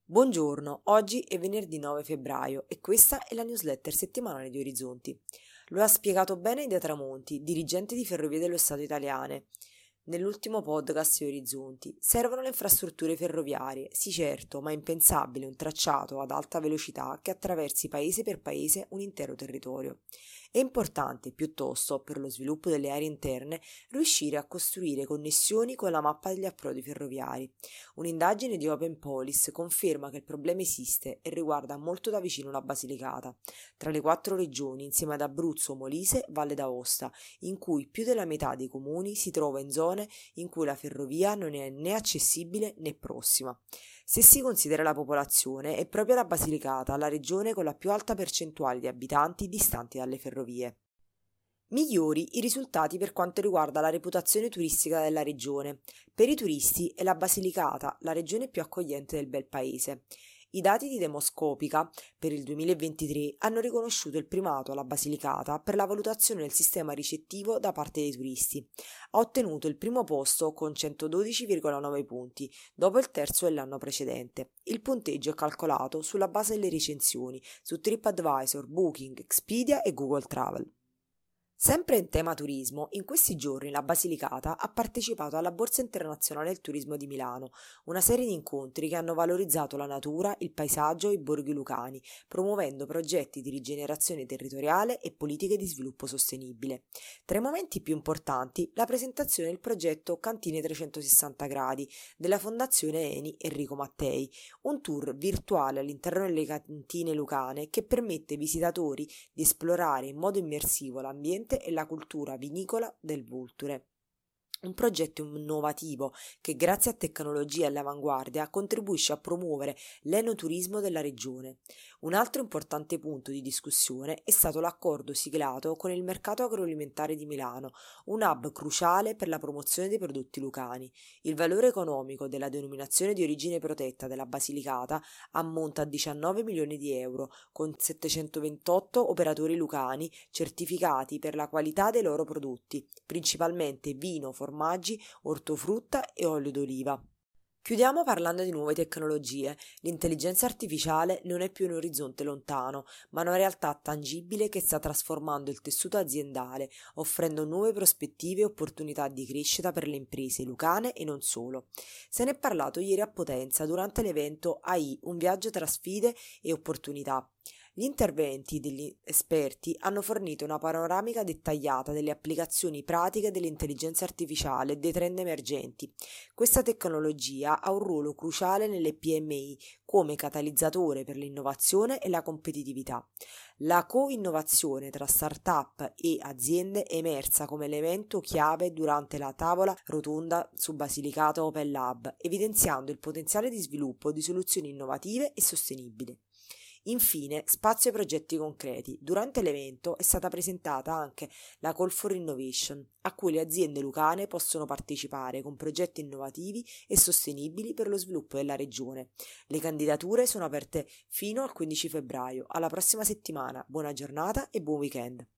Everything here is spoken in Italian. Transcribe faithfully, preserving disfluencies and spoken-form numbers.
Buongiorno, oggi è venerdì nove febbraio e questa è la newsletter settimanale di Orizzonti. Lo ha spiegato bene Ida Tramonti, dirigente di Ferrovie dello Stato italiane. Nell'ultimo podcast di Orizzonti, servono le infrastrutture ferroviarie, sì certo, ma è impensabile un tracciato ad alta velocità che attraversi paese per paese un intero territorio. È importante, piuttosto, per lo sviluppo delle aree interne, riuscire a costruire connessioni con la mappa degli approdi ferroviari. Un'indagine di Open Police conferma che il problema esiste e riguarda molto da vicino la Basilicata, tra le quattro regioni, insieme ad Abruzzo, Molise, Valle d'Aosta, in cui più della metà dei comuni si trova in zone in cui la ferrovia non è né accessibile né prossima. Se si considera la popolazione, è proprio la Basilicata la regione con la più alta percentuale di abitanti distanti dalle ferrovie. Migliori i risultati per quanto riguarda la reputazione turistica della regione. Per i turisti è la Basilicata la regione più accogliente del bel paese. I dati di Demoscopica per il duemilaventitré hanno riconosciuto il primato alla Basilicata per la valutazione del sistema ricettivo da parte dei turisti. Ha ottenuto il primo posto con centododici virgola nove punti, dopo il terzo dell'anno precedente. Il punteggio è calcolato sulla base delle recensioni su TripAdvisor, Booking, Expedia e Google Travel. Sempre in tema turismo, in questi giorni la Basilicata ha partecipato alla Borsa Internazionale del Turismo di Milano, una serie di incontri che hanno valorizzato la natura, il paesaggio e i borghi lucani, promuovendo progetti di rigenerazione territoriale e politiche di sviluppo sostenibile. Tra i momenti più importanti, la presentazione del progetto Cantine trecentosessanta gradi della Fondazione Eni Enrico Mattei, un tour virtuale all'interno delle cantine lucane che permette ai visitatori di esplorare in modo immersivo l'ambiente e la cultura vinicola del Vulture. Un progetto innovativo che grazie a tecnologia e all'avanguardia contribuisce a promuovere l'enoturismo della regione. Un altro importante punto di discussione è stato l'accordo siglato con il mercato agroalimentare di Milano, un hub cruciale per la promozione dei prodotti lucani. Il valore economico della denominazione di origine protetta della Basilicata ammonta a diciannove milioni di euro, con settecentoventotto operatori lucani certificati per la qualità dei loro prodotti, principalmente vino, formaggi, ortofrutta e olio d'oliva. Chiudiamo parlando di nuove tecnologie. L'intelligenza artificiale non è più un orizzonte lontano, ma una realtà tangibile che sta trasformando il tessuto aziendale, offrendo nuove prospettive e opportunità di crescita per le imprese lucane e non solo. Se ne è parlato ieri a Potenza durante l'evento A I, un viaggio tra sfide e opportunità. Gli interventi degli esperti hanno fornito una panoramica dettagliata delle applicazioni pratiche dell'intelligenza artificiale e dei trend emergenti. Questa tecnologia ha un ruolo cruciale nelle P M I come catalizzatore per l'innovazione e la competitività. La co-innovazione tra start-up e aziende è emersa come elemento chiave durante la tavola rotonda su Basilicata Open Lab, evidenziando il potenziale di sviluppo di soluzioni innovative e sostenibili. Infine, spazio ai progetti concreti. Durante l'evento è stata presentata anche la Call for Innovation, a cui le aziende lucane possono partecipare con progetti innovativi e sostenibili per lo sviluppo della regione. Le candidature sono aperte fino al quindici febbraio. Alla prossima settimana, buona giornata e buon weekend!